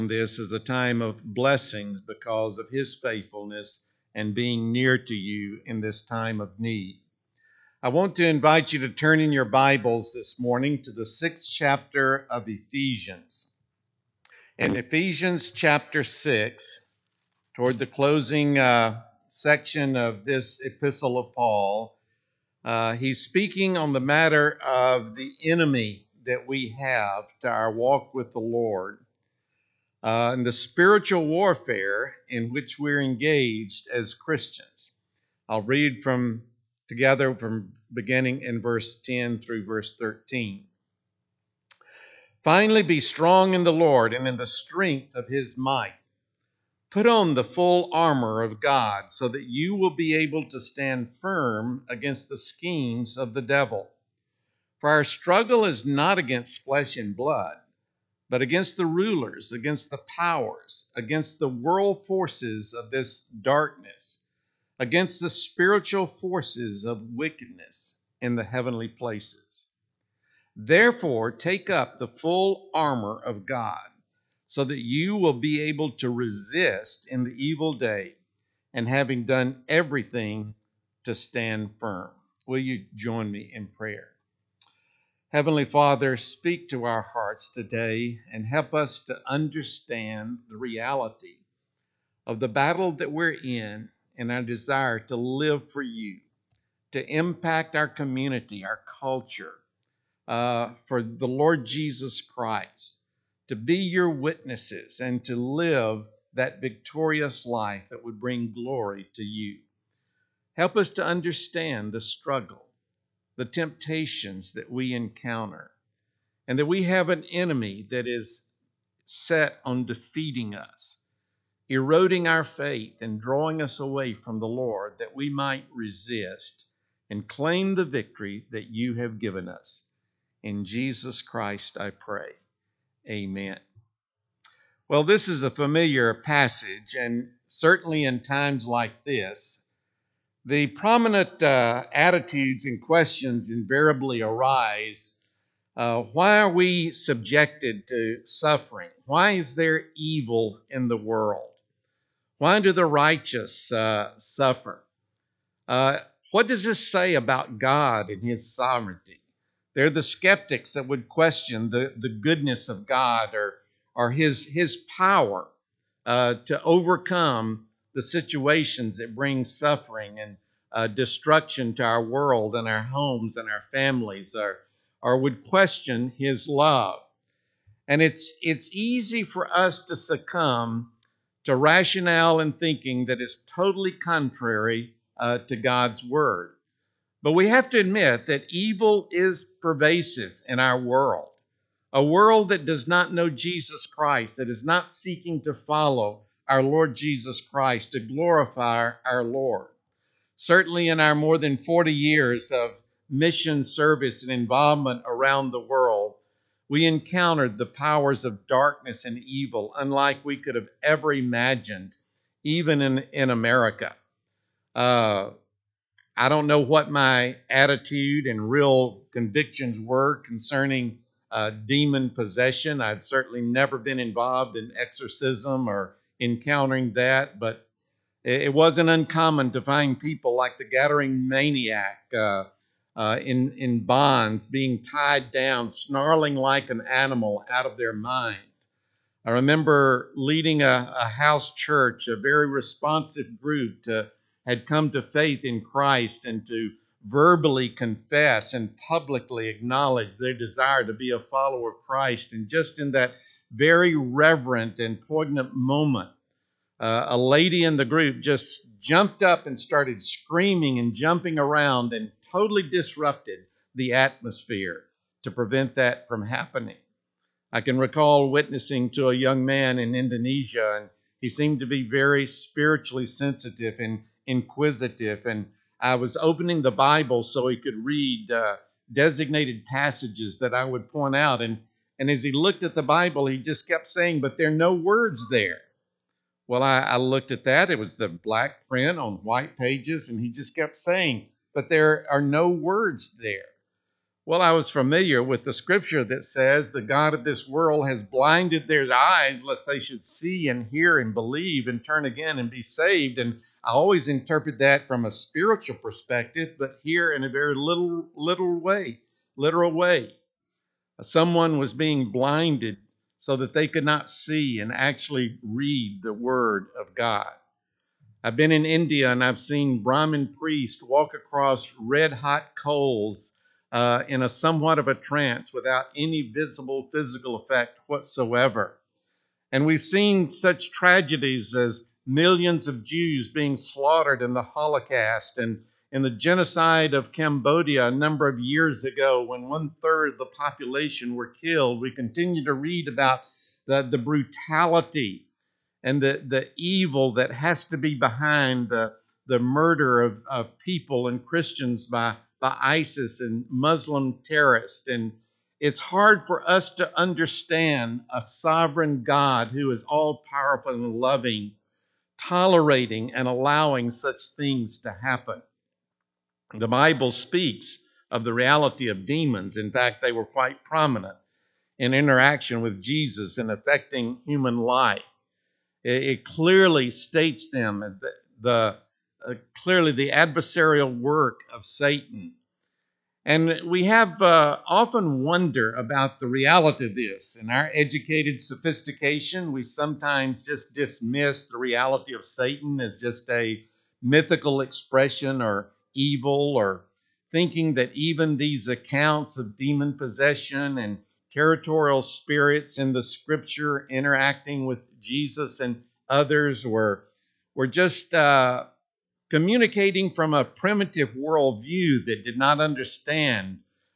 This is a time of blessings because of his faithfulness and being near to you in this time of need. I want to invite you to turn in your Bibles this morning to the 6th chapter of Ephesians. In Ephesians chapter 6, toward the closing section of this epistle of Paul, he's speaking on the matter of the enemy that we have to our walk with the Lord. And the spiritual warfare in which we're engaged as Christians. I'll read together from beginning in verse 10 through verse 13. Finally, be strong in the Lord and in the strength of his might. Put on the full armor of God so that you will be able to stand firm against the schemes of the devil. For our struggle is not against flesh and blood, but against the rulers, against the powers, against the world forces of this darkness, against the spiritual forces of wickedness in the heavenly places. Therefore, take up the full armor of God, so that you will be able to resist in the evil day, and having done everything, to stand firm. Will you join me in prayer? Heavenly Father, speak to our hearts today and help us to understand the reality of the battle that we're in and our desire to live for you, to impact our community, our culture, for the Lord Jesus Christ, to be your witnesses and to live that victorious life that would bring glory to you. Help us to understand the struggle, the temptations that we encounter, and that we have an enemy that is set on defeating us, eroding our faith and drawing us away from the Lord, that we might resist and claim the victory that you have given us. In Jesus Christ I pray. Amen. Well, this is a familiar passage, and certainly in times like this, the prominent attitudes and questions invariably arise. Why are we subjected to suffering? Why is there evil in the world? Why do the righteous suffer? What does this say about God and his sovereignty? They're the skeptics that would question the goodness of God or his power to overcome the situations that bring suffering and destruction to our world and our homes and our families, or would question his love. And it's easy for us to succumb to rationale and thinking that is totally contrary to God's word. But we have to admit that evil is pervasive in our world. A world that does not know Jesus Christ, that is not seeking to follow our Lord Jesus Christ, to glorify our Lord. Certainly in our more than 40 years of mission service and involvement around the world, we encountered the powers of darkness and evil unlike we could have ever imagined, even in America. I don't know what my attitude and real convictions were concerning demon possession. I've certainly never been involved in exorcism or encountering that, but it wasn't uncommon to find people like the Gadarene maniac in bonds, being tied down, snarling like an animal out of their mind. I remember leading a house church, a very responsive group had come to faith in Christ and to verbally confess and publicly acknowledge their desire to be a follower of Christ. And just in that very reverent and poignant moment, a lady in the group just jumped up and started screaming and jumping around and totally disrupted the atmosphere to prevent that from happening. I can recall witnessing to a young man in Indonesia, and he seemed to be very spiritually sensitive and inquisitive, and I was opening the Bible so he could read designated passages that I would point out, and as he looked at the Bible, he just kept saying, "But there are no words there." Well, I looked at that. It was the black print on white pages, and he just kept saying, "But there are no words there." Well, I was familiar with the scripture that says the God of this world has blinded their eyes lest they should see and hear and believe and turn again and be saved. And I always interpret that from a spiritual perspective, but here in a very literal way. Someone was being blinded so that they could not see and actually read the word of God. I've been in India and I've seen Brahmin priests walk across red hot coals in a somewhat of a trance without any visible physical effect whatsoever. And we've seen such tragedies as millions of Jews being slaughtered in the Holocaust and in the genocide of Cambodia a number of years ago when 1/3 of the population were killed. We continue to read about the brutality and the evil that has to be behind the murder of people and Christians by ISIS and Muslim terrorists. And it's hard for us to understand a sovereign God who is all powerful and loving, tolerating and allowing such things to happen. The Bible speaks of the reality of demons. In fact, they were quite prominent in interaction with Jesus and affecting human life. It clearly states them as clearly the adversarial work of Satan. And we have often wonder about the reality of this. In our educated sophistication, we sometimes just dismiss the reality of Satan as just a mythical expression or evil, or thinking that even these accounts of demon possession and territorial spirits in the scripture interacting with Jesus and others were just communicating from a primitive worldview that did not understand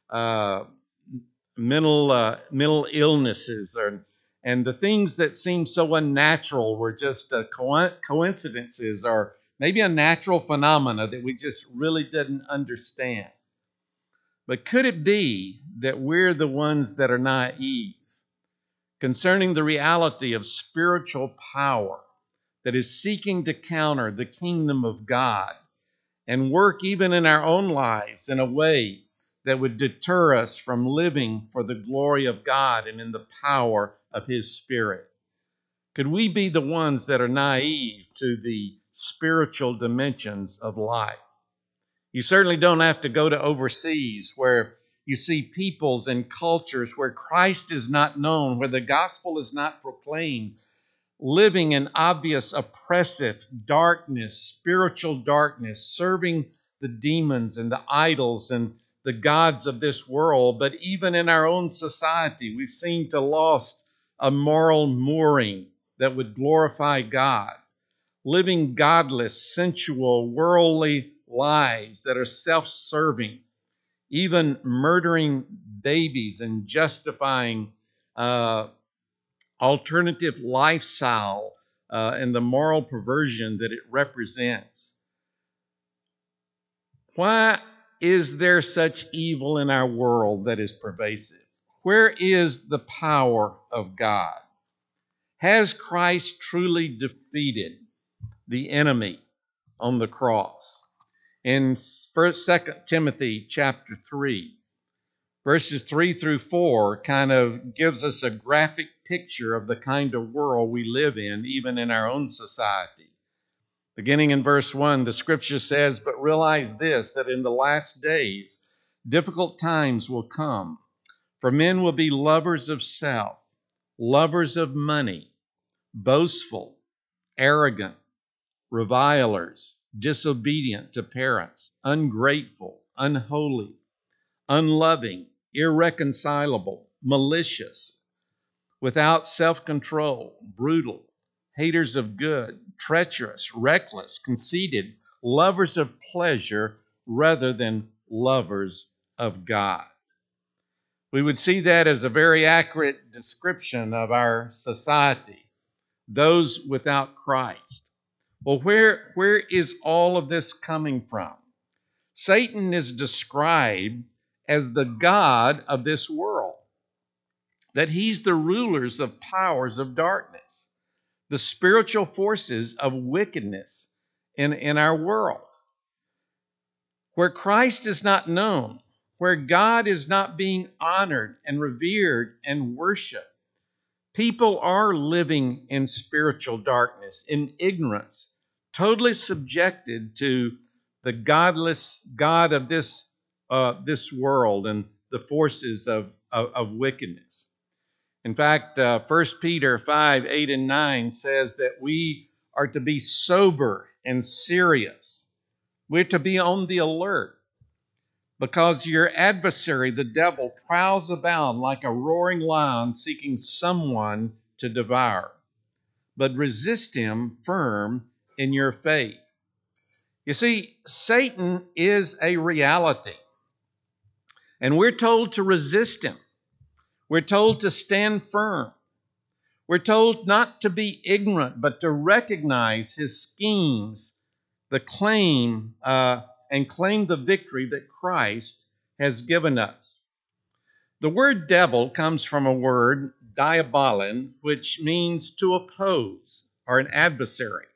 mental illnesses, and the things that seemed so unnatural were just coincidences or maybe a natural phenomena that we just really didn't understand. But could it be that we're the ones that are naive concerning the reality of spiritual power that is seeking to counter the kingdom of God and work even in our own lives in a way that would deter us from living for the glory of God and in the power of His Spirit? Could we be the ones that are naive to the spiritual dimensions of life? You certainly don't have to go to overseas where you see peoples and cultures where Christ is not known, where the gospel is not proclaimed, living in obvious oppressive darkness, spiritual darkness, serving the demons and the idols and the gods of this world. But even in our own society, we've seemed to lost a moral mooring that would glorify God, living godless, sensual, worldly lives that are self-serving, even murdering babies and justifying alternative lifestyle and the moral perversion that it represents. Why is there such evil in our world that is pervasive? Where is the power of God? Has Christ truly defeated the enemy on the cross? In 2 Timothy chapter 3, verses 3 through 4 kind of gives us a graphic picture of the kind of world we live in, even in our own society. Beginning in verse 1, the scripture says, "But realize this, that in the last days difficult times will come, for men will be lovers of self, lovers of money, boastful, arrogant, revilers, disobedient to parents, ungrateful, unholy, unloving, irreconcilable, malicious, without self-control, brutal, haters of good, treacherous, reckless, conceited, lovers of pleasure rather than lovers of God." We would see that as a very accurate description of our society, those without Christ. Well, where is all of this coming from? Satan is described as the god of this world, that he's the rulers of powers of darkness, the spiritual forces of wickedness in our world. Where Christ is not known, where God is not being honored and revered and worshiped. People are living in spiritual darkness, in ignorance, totally subjected to the godless God of this world and the forces of wickedness. In fact, 1 Peter 5, 8, and 9 says that we are to be sober and serious. We're to be on the alert because your adversary, the devil, prowls about like a roaring lion seeking someone to devour. But resist him firm in your faith. You see, Satan is a reality, and we're told to resist him. We're told to stand firm. We're told not to be ignorant, but to recognize his schemes, claim the victory that Christ has given us. The word devil comes from a word, diabolin, which means to oppose or an adversary.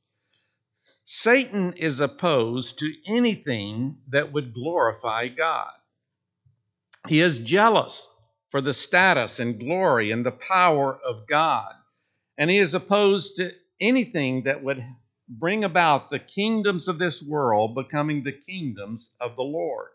Satan is opposed to anything that would glorify God. He is jealous for the status and glory and the power of God. And he is opposed to anything that would bring about the kingdoms of this world becoming the kingdoms of the Lord.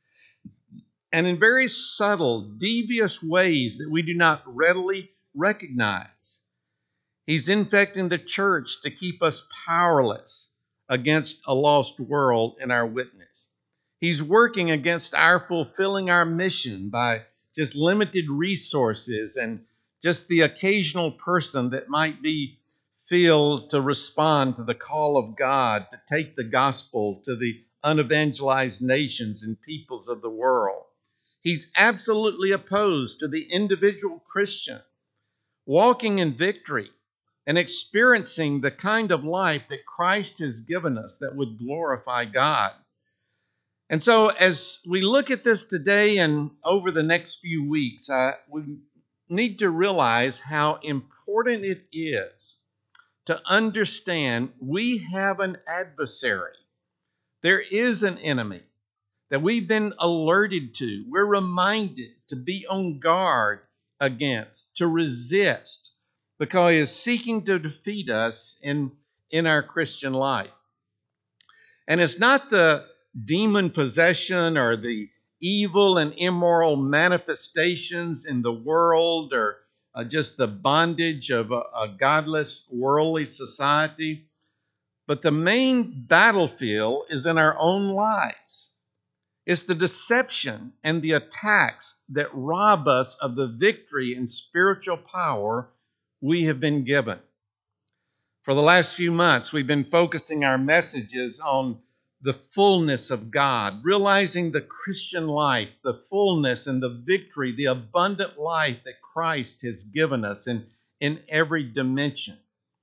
And in very subtle, devious ways that we do not readily recognize, he's infecting the church to keep us powerless against a lost world in our witness. He's working against our fulfilling our mission by just limited resources and just the occasional person that might feel to respond to the call of God to take the gospel to the unevangelized nations and peoples of the world. He's absolutely opposed to the individual Christian walking in victory and experiencing the kind of life that Christ has given us that would glorify God. And so as we look at this today and over the next few weeks, we need to realize how important it is to understand we have an adversary. There is an enemy that we've been alerted to. We're reminded to be on guard against, to resist, because he is seeking to defeat us in our Christian life. And it's not the demon possession or the evil and immoral manifestations in the world or just the bondage of a godless worldly society, but the main battlefield is in our own lives. It's the deception and the attacks that rob us of the victory and spiritual power we have been given. For the last few months, we've been focusing our messages on the fullness of God, realizing the Christian life, the fullness and the victory, the abundant life that Christ has given us in every dimension.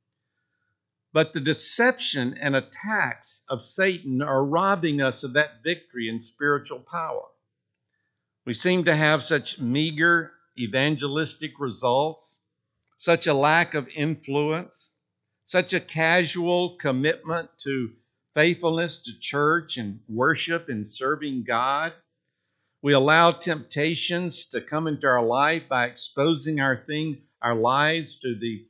But the deception and attacks of Satan are robbing us of that victory and spiritual power. We seem to have such meager evangelistic results, such a lack of influence, such a casual commitment to faithfulness to church and worship and serving God. We allow temptations to come into our life by exposing our lives to the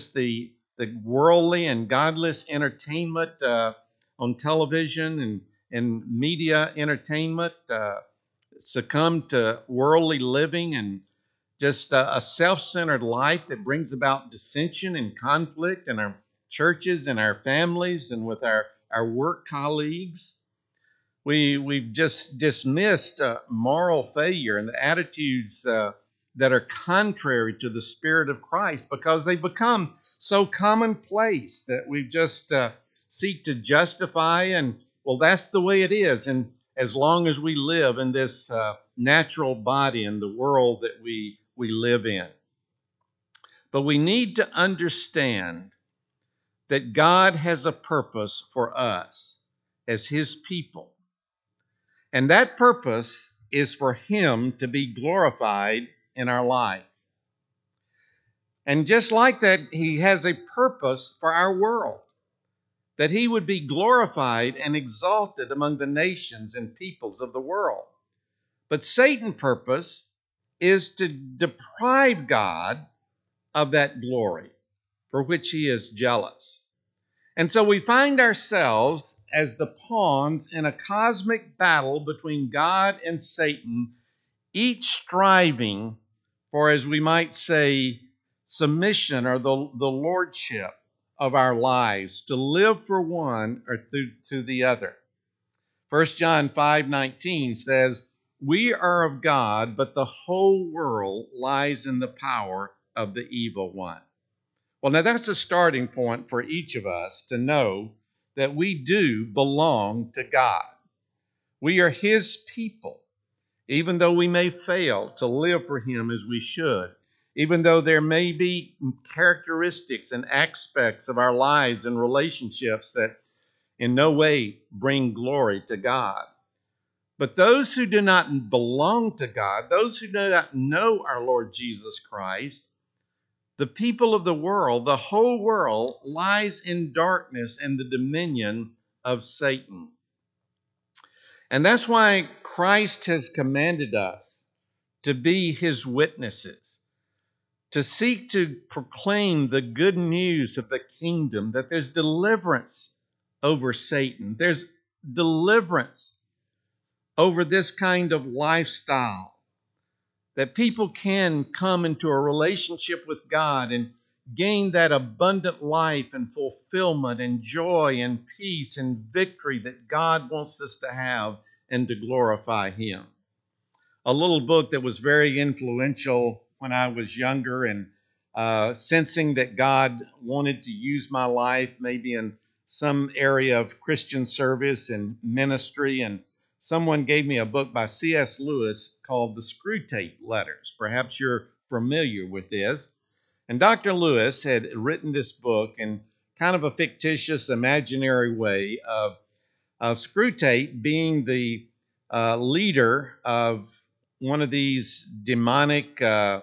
worldly and godless entertainment on television and media entertainment, succumb to worldly living and just a self-centered life that brings about dissension and conflict in our churches and our families and with our work colleagues. We've just dismissed moral failure and the attitudes that are contrary to the Spirit of Christ because they become so commonplace that we just seek to justify and, well, that's the way it is. And as long as we live in this natural body in the world that we live in. But we need to understand that God has a purpose for us as His people. And that purpose is for Him to be glorified in our life. And just like that, He has a purpose for our world, that He would be glorified and exalted among the nations and peoples of the world. But Satan's purpose is to deprive God of that glory for which he is jealous. And so we find ourselves as the pawns in a cosmic battle between God and Satan, each striving for, as we might say, submission or the lordship of our lives, to live for one or to the other. 1 John 5:19 says, "We are of God, but the whole world lies in the power of the evil one." Well, now that's a starting point for each of us to know that we do belong to God. We are his people, even though we may fail to live for him as we should, even though there may be characteristics and aspects of our lives and relationships that in no way bring glory to God. But those who do not belong to God, those who do not know our Lord Jesus Christ, the people of the world, the whole world, lies in darkness and the dominion of Satan. And that's why Christ has commanded us to be his witnesses, to seek to proclaim the good news of the kingdom, that there's deliverance over Satan. There's deliverance over this kind of lifestyle, that people can come into a relationship with God and gain that abundant life and fulfillment and joy and peace and victory that God wants us to have and to glorify him. A little book that was very influential when I was younger and sensing that God wanted to use my life maybe in some area of Christian service and ministry, and someone gave me a book by C.S. Lewis called The Screwtape Letters. Perhaps you're familiar with this. And Dr. Lewis had written this book in kind of a fictitious, imaginary way of Screwtape being the leader of one of these demonic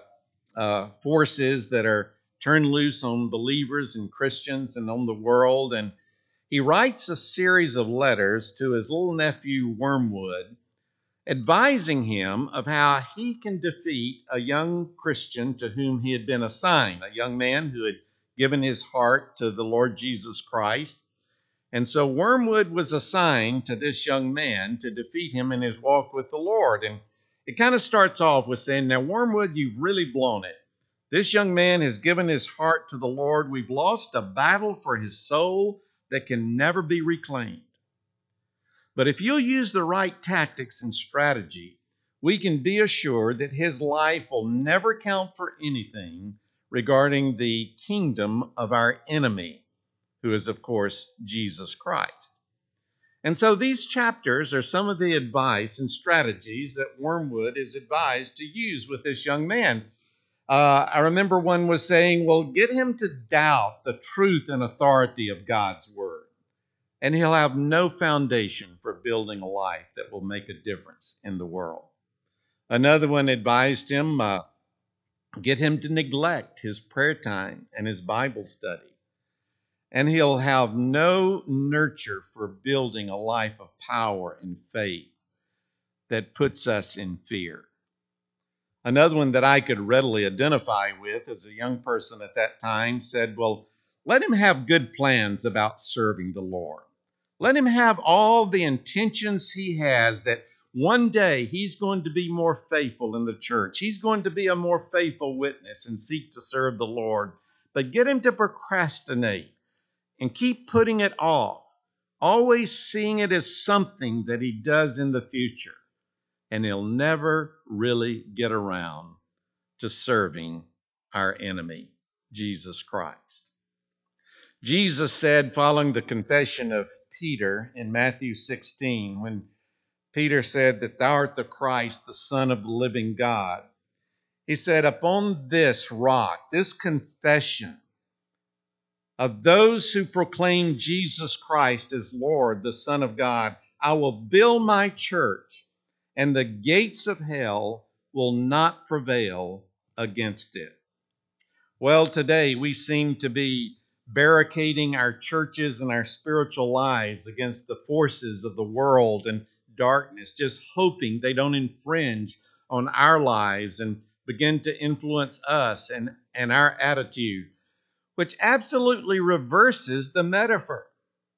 forces that are turned loose on believers and Christians and on the world. And he writes a series of letters to his little nephew Wormwood, advising him of how he can defeat a young Christian to whom he had been assigned, a young man who had given his heart to the Lord Jesus Christ. And so Wormwood was assigned to this young man to defeat him in his walk with the Lord. And it kind of starts off with saying, "Now, Wormwood, you've really blown it. This young man has given his heart to the Lord. We've lost a battle for his soul that can never be reclaimed. But if you'll use the right tactics and strategy, we can be assured that his life will never count for anything regarding the kingdom of our enemy, who is, of course, Jesus Christ." And so these chapters are some of the advice and strategies that Wormwood is advised to use with this young man. I remember one was saying, well, get him to doubt the truth and authority of God's word, and he'll have no foundation for building a life that will make a difference in the world. Another one advised him, get him to neglect his prayer time and his Bible study, and he'll have no nurture for building a life of power and faith that puts us in fear. Another one that I could readily identify with as a young person at that time said, well, let him have good plans about serving the Lord. Let him have all the intentions he has that one day he's going to be more faithful in the church. He's going to be a more faithful witness and seek to serve the Lord. But get him to procrastinate and keep putting it off, always seeing it as something that he does in the future. And he'll never really get around to serving our enemy, Jesus Christ. Jesus said, following the confession of Peter in Matthew 16, when Peter said that thou art the Christ, the Son of the living God, he said, upon this rock, this confession of those who proclaim Jesus Christ as Lord, the Son of God, I will build my church, and the gates of hell will not prevail against it. Well, today we seem to be barricading our churches and our spiritual lives against the forces of the world and darkness, just hoping they don't infringe on our lives and begin to influence us and our attitude, which absolutely reverses the metaphor.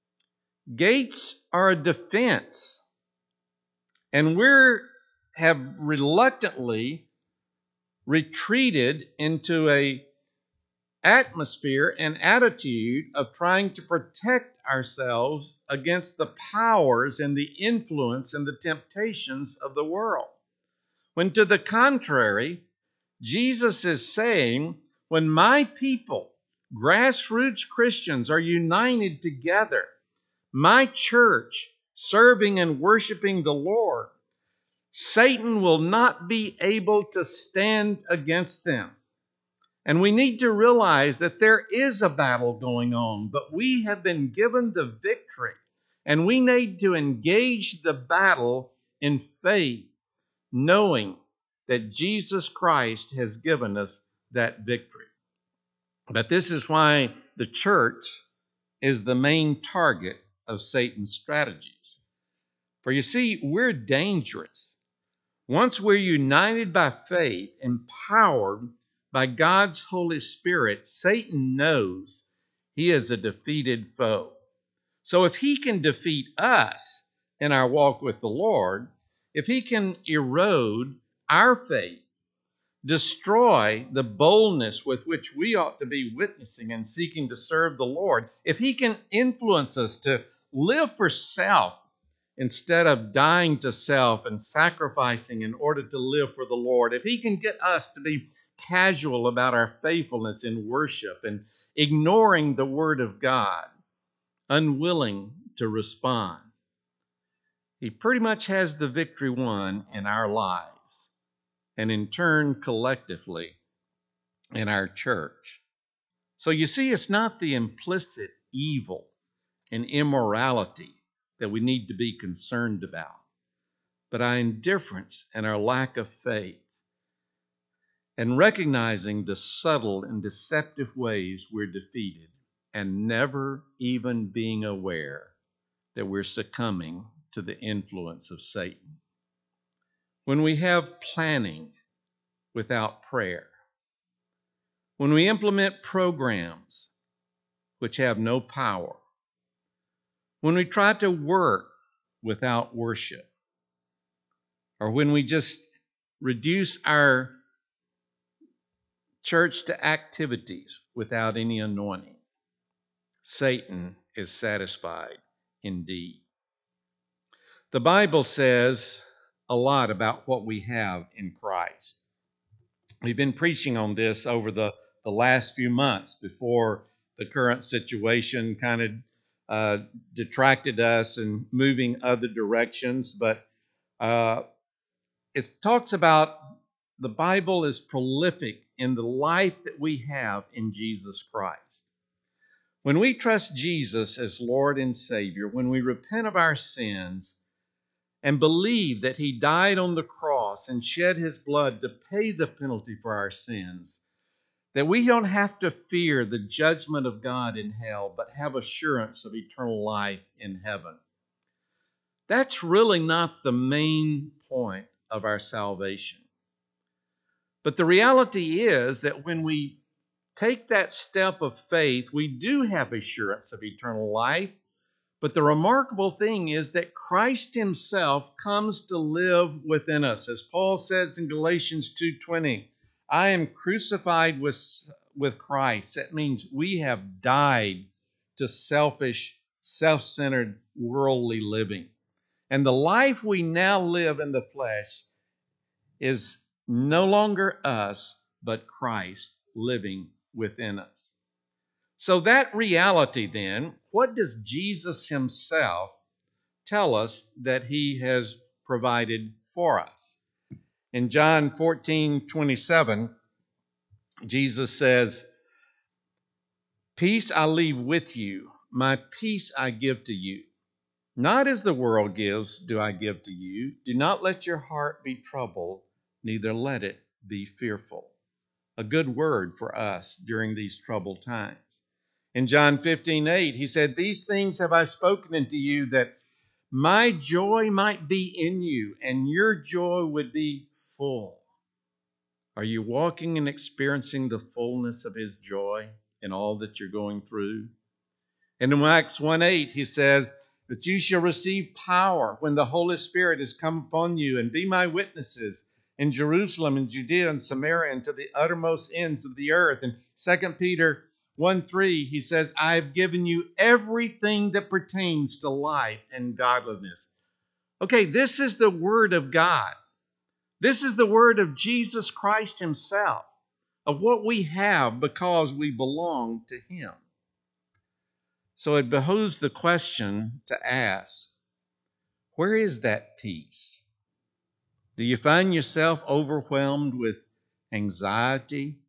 Gates are a defense, and we have reluctantly retreated into a atmosphere and attitude of trying to protect ourselves against the powers and the influence and the temptations of the world. When to the contrary, Jesus is saying, when my people, grassroots Christians, are united together, my church serving and worshiping the Lord, Satan will not be able to stand against them. And we need to realize that there is a battle going on, but we have been given the victory. And we need to engage the battle in faith, knowing that Jesus Christ has given us that victory. But this is why the church is the main target of Satan's strategies. For you see, we're dangerous. Once we're united by faith, empowered by God's Holy Spirit, Satan knows he is a defeated foe. So if he can defeat us in our walk with the Lord, if he can erode our faith, destroy the boldness with which we ought to be witnessing and seeking to serve the Lord, if he can influence us to live for self instead of dying to self and sacrificing in order to live for the Lord, if he can get us to be casual about our faithfulness in worship and ignoring the Word of God, unwilling to respond, he pretty much has the victory won in our lives and in turn collectively in our church. So you see, it's not the implicit evil and immorality that we need to be concerned about, but our indifference and our lack of faith, and recognizing the subtle and deceptive ways we're defeated and never even being aware that we're succumbing to the influence of Satan. When we have planning without prayer, when we implement programs which have no power, when we try to work without worship, or when we just reduce our church to activities without any anointing, Satan is satisfied indeed. The Bible says a lot about what we have in Christ. We've been preaching on this over the last few months before the current situation kind of detracted us and moving other directions. But it talks about the Bible is prolific in the life that we have in Jesus Christ. When we trust Jesus as Lord and Savior, when we repent of our sins and believe that He died on the cross and shed His blood to pay the penalty for our sins, that we don't have to fear the judgment of God in hell, but have assurance of eternal life in heaven. That's really not the main point of our salvation. But the reality is that when we take that step of faith, we do have assurance of eternal life. But the remarkable thing is that Christ Himself comes to live within us. As Paul says in Galatians 2:20, I am crucified with Christ. That means we have died to selfish, self-centered, worldly living. And the life we now live in the flesh is no longer us, but Christ living within us. So that reality then, what does Jesus Himself tell us that He has provided for us? In John 14:27, Jesus says, Peace I leave with you, my peace I give to you. Not as the world gives do I give to you. Do not let your heart be troubled, neither let it be fearful. A good word for us during these troubled times. In John 15:8, He said, These things have I spoken unto you, that my joy might be in you and your joy would be full. Are you walking and experiencing the fullness of his joy in all that you're going through? And in Acts 1:8, he says, "But you shall receive power when the Holy Spirit has come upon you, and be my witnesses in Jerusalem and Judea and Samaria and to the uttermost ends of the earth." And 2 Peter 1:3, he says, "I have given you everything that pertains to life and godliness." Okay, this is the word of God. This is the word of Jesus Christ himself, of what we have because we belong to him. So it behooves the question to ask, where is that peace? Do you find yourself overwhelmed with anxiety,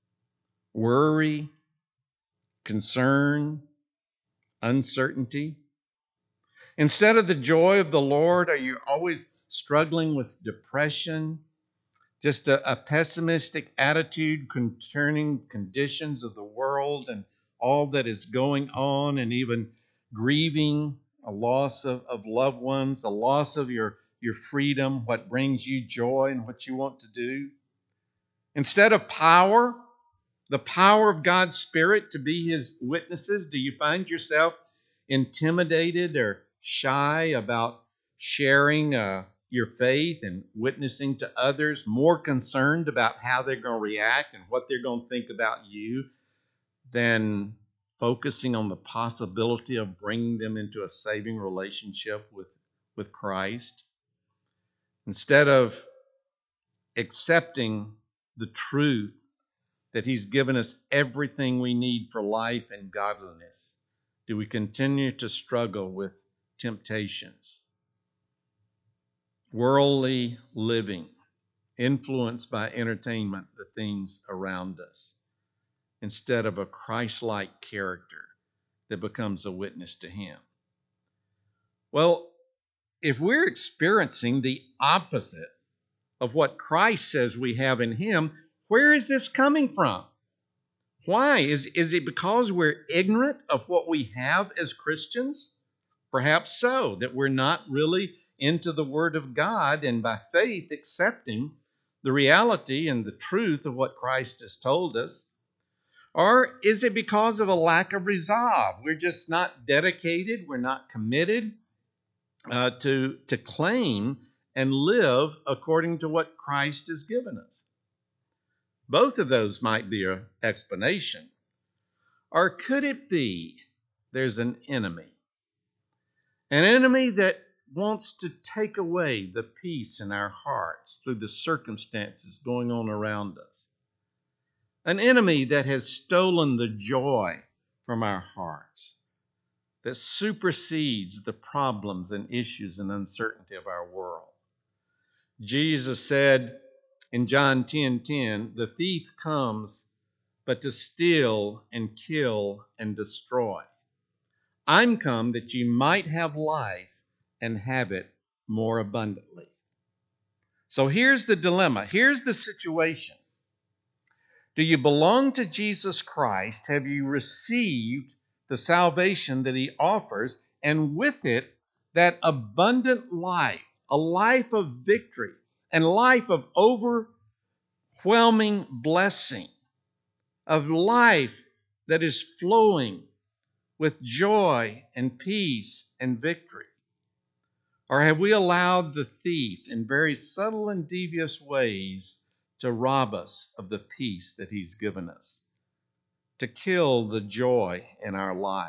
worry, concern, uncertainty? Instead of the joy of the Lord, are you always struggling with depression, just a pessimistic attitude concerning conditions of the world and all that is going on, and even grieving a loss of loved ones, a loss of your freedom, what brings you joy and what you want to do? Instead of power, the power of God's Spirit to be his witnesses, do you find yourself intimidated or shy about sharing your faith and witnessing to others, more concerned about how they're going to react and what they're going to think about you than focusing on the possibility of bringing them into a saving relationship with Christ? Instead of accepting the truth that he's given us everything we need for life and godliness, do we continue to struggle with temptations, worldly living, influenced by entertainment, the things around us, instead of a Christ-like character that becomes a witness to him? Well, if we're experiencing the opposite of what Christ says we have in him, where is this coming from? Why? Is it because we're ignorant of what we have as Christians? Perhaps so, that we're not really into the Word of God and by faith accepting the reality and the truth of what Christ has told us. Or is it because of a lack of resolve? We're just not dedicated, we're not committed to claim and live according to what Christ has given us. Both of those might be an explanation. Or could it be there's an enemy? An enemy that wants to take away the peace in our hearts through the circumstances going on around us. An enemy that has stolen the joy from our hearts, that supersedes the problems and issues and uncertainty of our world. Jesus said in John 10:10, "The thief comes but to steal and kill and destroy. I'm come that you might have life and have it more abundantly." So here's the dilemma. Here's the situation. Do you belong to Jesus Christ? Have you received the salvation that he offers, and with it, that abundant life, a life of victory, and a life of overwhelming blessing, of life that is flowing with joy and peace and victory? Or have we allowed the thief in very subtle and devious ways to rob us of the peace that he's given us, to kill the joy in our life,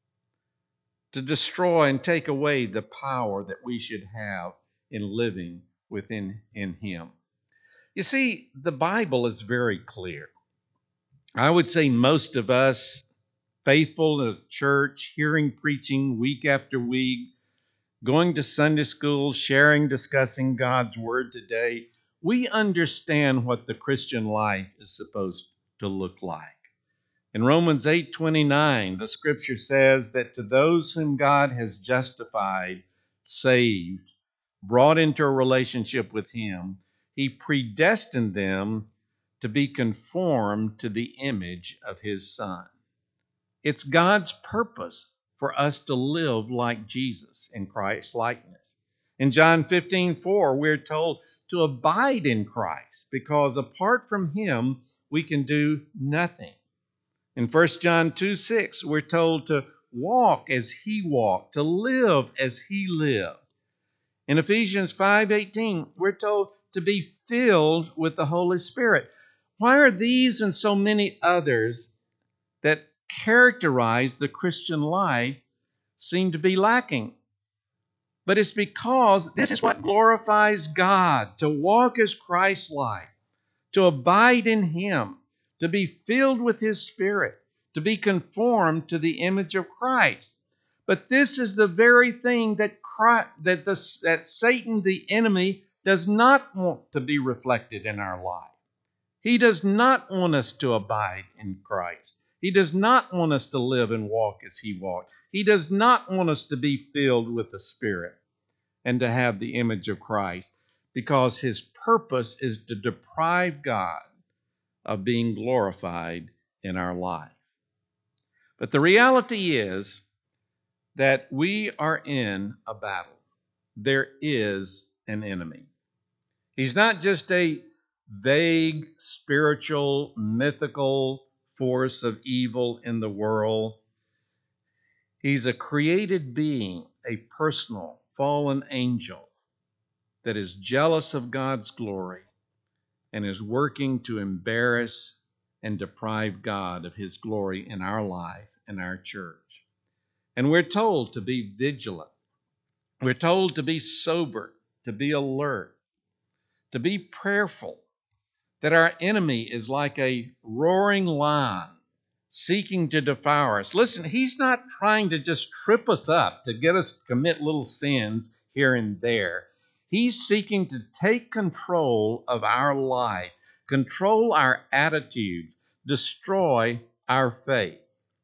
to destroy and take away the power that we should have in living within him? You see, the Bible is very clear. I would say most of us, faithful to church, hearing preaching week after week, going to Sunday school, sharing, discussing God's Word today, we understand what the Christian life is supposed to look like. In Romans 8:29, the Scripture says that to those whom God has justified, saved, brought into a relationship with him, he predestined them to be conformed to the image of his Son. It's God's purpose for us to live like Jesus in Christ's likeness. In John 15:4, we're told to abide in Christ, because apart from him, we can do nothing. In 1 John 2:6, we're told to walk as he walked, to live as he lived. In Ephesians 5:18, we're told to be filled with the Holy Spirit. Why are these and so many others that characterize the Christian life seem to be lacking? But it's because this is what glorifies God, to walk as Christ-like, to abide in him, to be filled with his Spirit, to be conformed to the image of Christ. But this is the very thing that Satan, the enemy, does not want to be reflected in our life. He does not want us to abide in Christ. He does not want us to live and walk as he walked. He does not want us to be filled with the Spirit and to have the image of Christ, because his purpose is to deprive God of being glorified in our life. But the reality is that we are in a battle. There is an enemy. He's not just a vague, spiritual, mythical force of evil in the world. He's a created being, a personal, fallen angel that is jealous of God's glory and is working to embarrass and deprive God of his glory in our life and our church. And we're told to be vigilant. We're told to be sober, to be alert, to be prayerful, that our enemy is like a roaring lion seeking to devour us. Listen, he's not trying to just trip us up to get us to commit little sins here and there. He's seeking to take control of our life, control our attitudes, destroy our faith.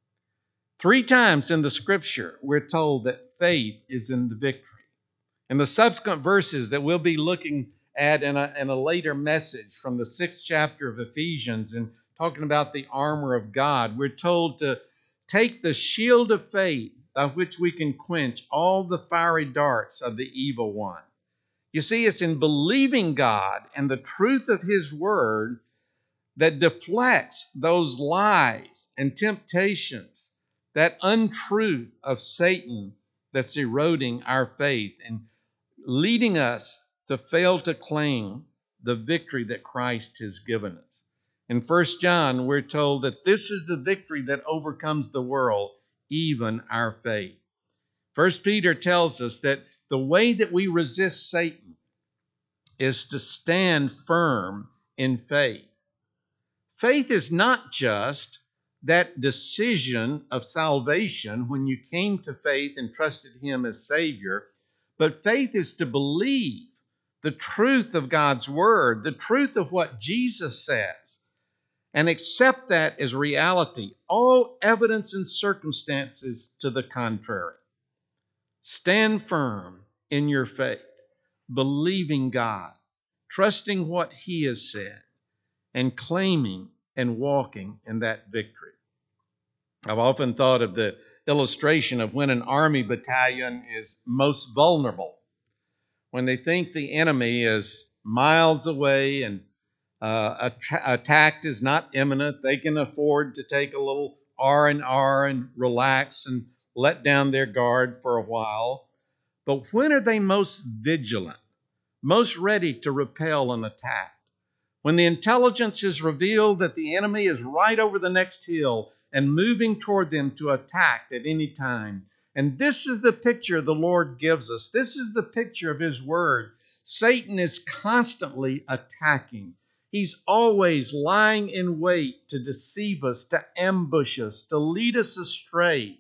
3 times in the Scripture, we're told that faith is in the victory. In the subsequent verses that we'll be looking at in a later message from the 6th chapter of Ephesians and talking about the armor of God, we're told to take the shield of faith by which we can quench all the fiery darts of the evil one. You see, it's in believing God and the truth of his word that deflects those lies and temptations, that untruth of Satan that's eroding our faith and leading us to fail to claim the victory that Christ has given us. In 1 John, we're told that this is the victory that overcomes the world, even our faith. 1 Peter tells us that the way that we resist Satan is to stand firm in faith. Faith is not just that decision of salvation when you came to faith and trusted him as Savior, but faith is to believe the truth of God's word, the truth of what Jesus says, and accept that as reality, all evidence and circumstances to the contrary. Stand firm in your faith, believing God, trusting what he has said, and claiming and walking in that victory. I've often thought of the illustration of when an army battalion is most vulnerable, when they think the enemy is miles away and attack is not imminent. They can afford to take a little R&R and relax and let down their guard for a while. But when are they most vigilant, most ready to repel an attack? When the intelligence is revealed that the enemy is right over the next hill and moving toward them to attack at any time. And this is the picture the Lord gives us. This is the picture of his word. Satan is constantly attacking. He's always lying in wait to deceive us, to ambush us, to lead us astray,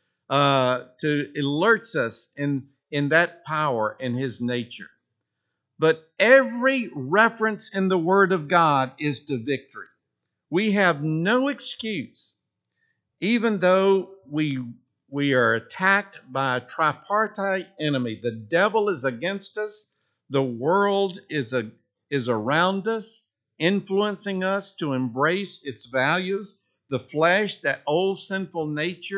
to alert us in that power in his nature. But every reference in the Word of God is to victory. We have no excuse, even though we are attacked by a tripartite enemy. The devil is against us. The world is around us, influencing us to embrace its values. The flesh, that old sinful nature,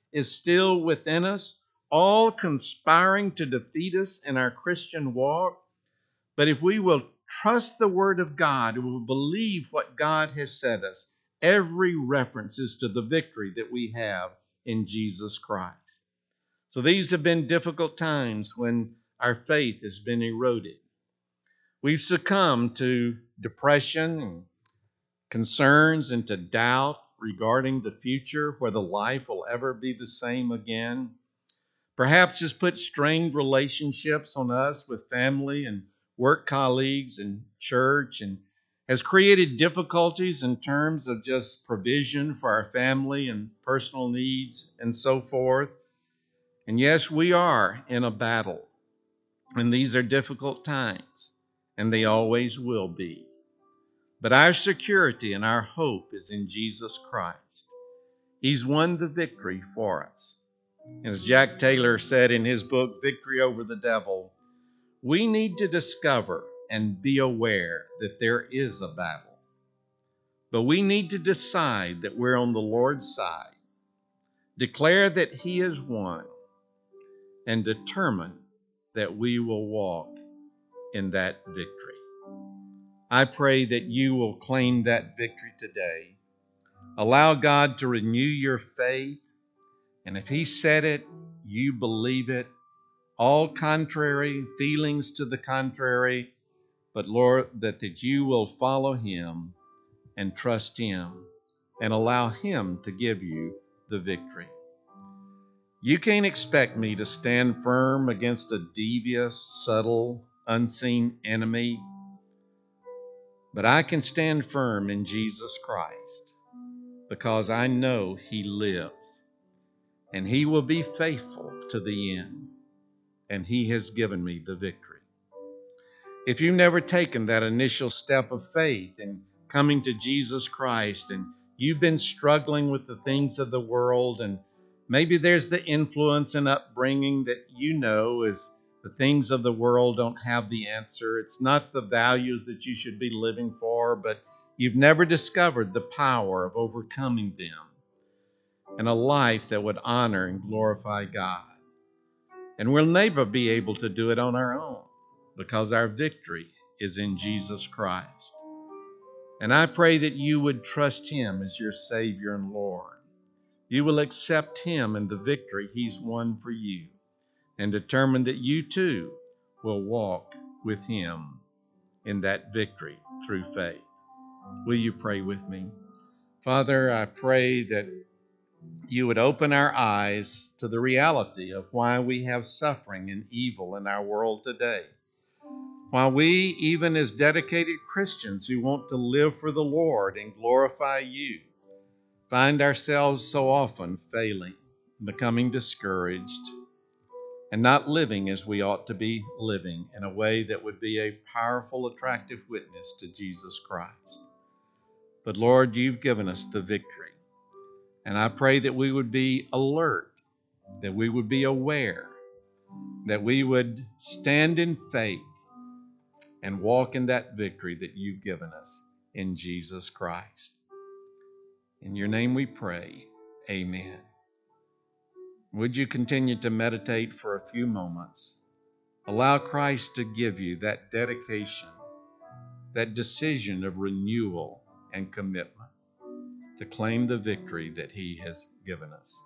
is still within us, all conspiring to defeat us in our Christian walk. But if we will trust the Word of God, we will believe what God has said us, every reference is to the victory that we have in Jesus Christ. So these have been difficult times when our faith has been eroded. We've succumbed to depression and concerns and to doubt regarding the future, whether life will ever be the same again. Perhaps has put strained relationships on us with family and work colleagues and church, and has created difficulties in terms of just provision for our family and personal needs and so forth. And yes, we are in a battle, and these are difficult times, and they always will be. But our security and our hope is in Jesus Christ. He's won the victory for us. And as Jack Taylor said in his book, Victory Over the Devil, we need to discover and be aware that there is a battle. But we need to decide that we're on the Lord's side, declare that He has won, and determine that we will walk in that victory. I pray that you will claim that victory today. Allow God to renew your faith, and if He said it, you believe it. All contrary feelings to the contrary, but Lord, that you will follow Him and trust Him and allow Him to give you the victory. You can't expect me to stand firm against a devious, subtle, unseen enemy, but I can stand firm in Jesus Christ because I know He lives and He will be faithful to the end, and He has given me the victory. If you've never taken that initial step of faith in coming to Jesus Christ, and you've been struggling with the things of the world, and maybe there's the influence and upbringing that you know is the things of the world don't have the answer. It's not the values that you should be living for, but you've never discovered the power of overcoming them and a life that would honor and glorify God. And we'll never be able to do it on our own, because our victory is in Jesus Christ. And I pray that you would trust Him as your Savior and Lord. You will accept Him and the victory He's won for you, and determine that you too will walk with Him in that victory through faith. Will you pray with me? Father, I pray that you would open our eyes to the reality of why we have suffering and evil in our world today. While we, even as dedicated Christians who want to live for the Lord and glorify you, find ourselves so often failing, becoming discouraged, and not living as we ought to be living in a way that would be a powerful, attractive witness to Jesus Christ. But Lord, you've given us the victory. And I pray that we would be alert, that we would be aware, that we would stand in faith and walk in that victory that you've given us in Jesus Christ. In your name we pray. Amen. Would you continue to meditate for a few moments? Allow Christ to give you that dedication, that decision of renewal and commitment to claim the victory that He has given us.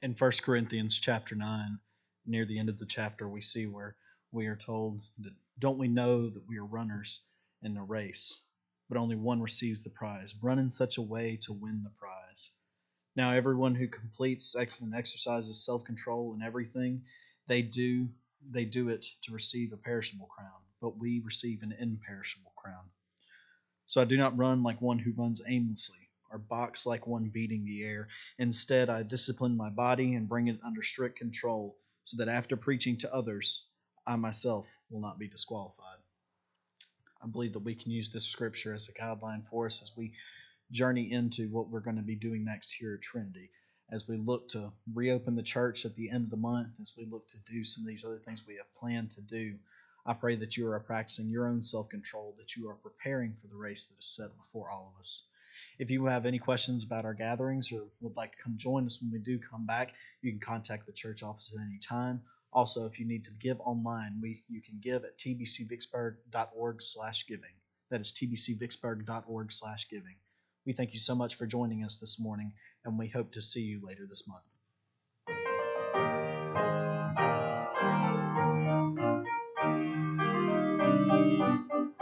In 1 Corinthians chapter 9, near the end of the chapter, we see where we are told that, don't we know that we are runners in a race, but only one receives the prize. Run in such a way to win the prize. Now, everyone who completes excellent exercises, self-control, and everything, they do it to receive a perishable crown, but we receive an imperishable crown. So I do not run like one who runs aimlessly, or box like one beating the air. Instead, I discipline my body and bring it under strict control, so that after preaching to others, I myself will not be disqualified. I believe that we can use this scripture as a guideline for us as we journey into what we're going to be doing next here at Trinity, as we look to reopen the church at the end of the month, as we look to do some of these other things we have planned to do. I pray that you are practicing your own self-control, that you are preparing for the race that is set before all of us. If you have any questions about our gatherings or would like to come join us when we do come back, you can contact the church office at any time. Also, if you need to give online, you can give at tbcvicksburg.org/giving. That is tbcvicksburg.org/giving. We thank you so much for joining us this morning, and we hope to see you later this month.